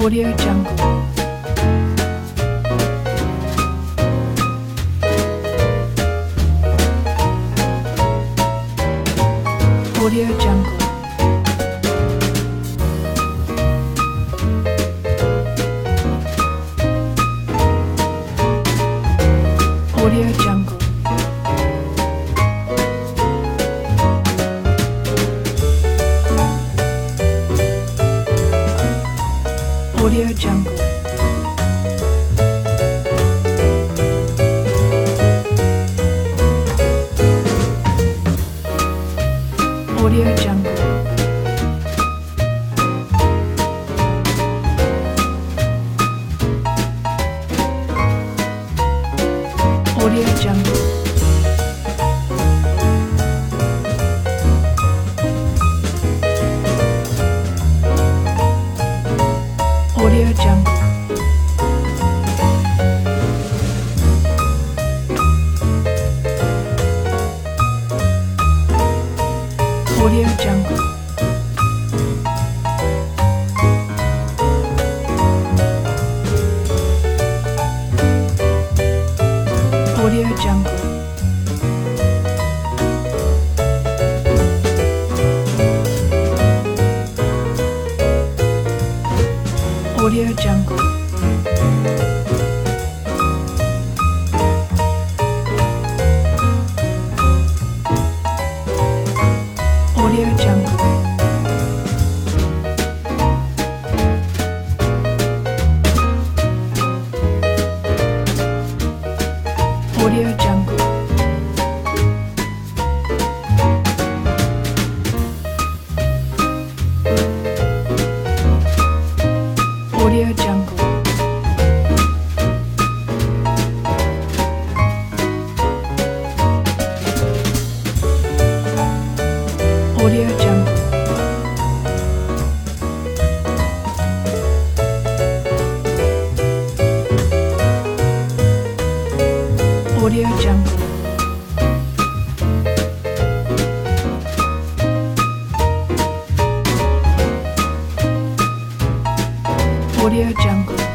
Audio Jungle. Audio Jungle. Audio Jungle. Audio Jungle. Audio Jungle. Audio Jungle. Audio Jungle. Audio Jungle. Audio Jungle. Audio Jungle. Audio Jungle. Audio Jungle. Audio Jungle. Audio Jungle. Audio Jungle. Audio Jungle.